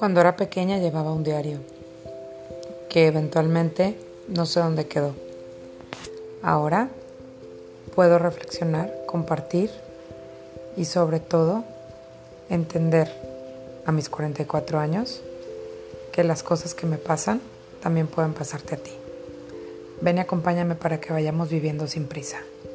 Cuando era pequeña llevaba un diario que eventualmente no sé dónde quedó. Ahora puedo reflexionar, compartir y sobre todo entender a mis 44 años que las cosas que me pasan también pueden pasarte a ti. Ven y acompáñame para que vayamos viviendo sin prisa.